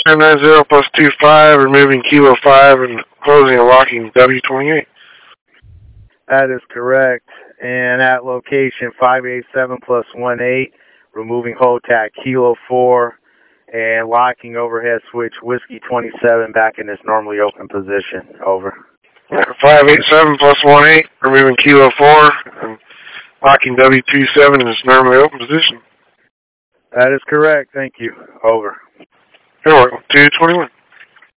990 plus 25, removing Kilo 5 and closing and locking W28. That is correct. And at location 587 plus 18, removing hold tag Kilo 4 and locking overhead switch Whiskey 27 back in its normally open position. Over. 587 plus 18, removing Kilo 4 and locking W27 in its normally open position. That is correct. Thank you. Over. You're welcome. 221.